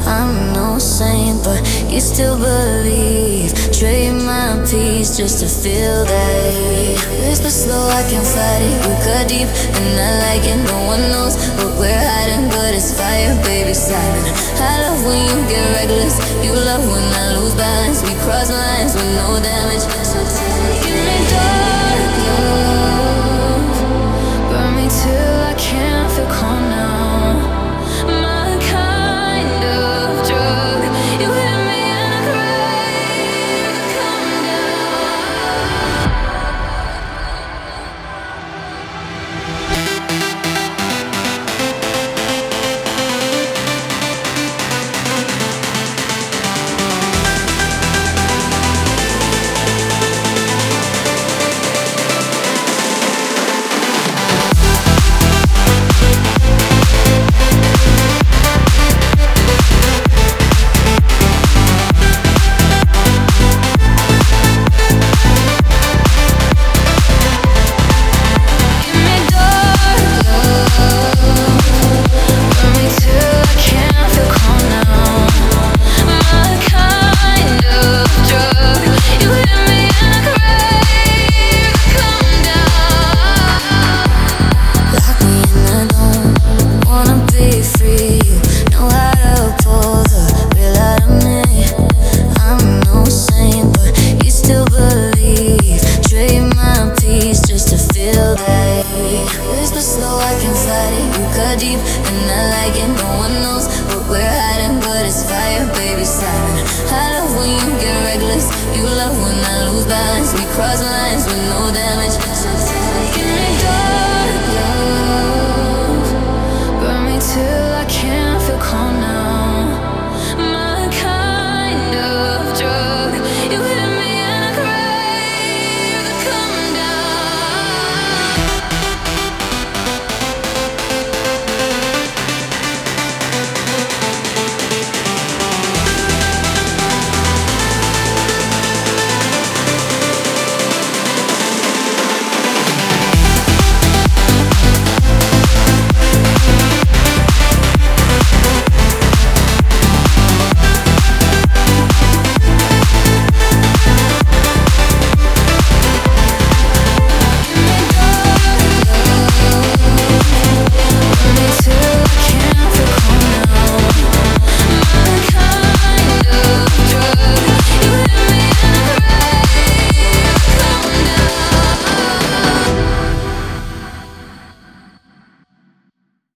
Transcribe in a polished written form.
I'm no saint, but you still believe. Trade my peace just to feel that. Whisper slow, I can fight it. You cut deep, and I like it. No one knows what we're hiding, but it's fire, baby, silent. I love when you get reckless. You love when I lose balance. We cross lines with no damage.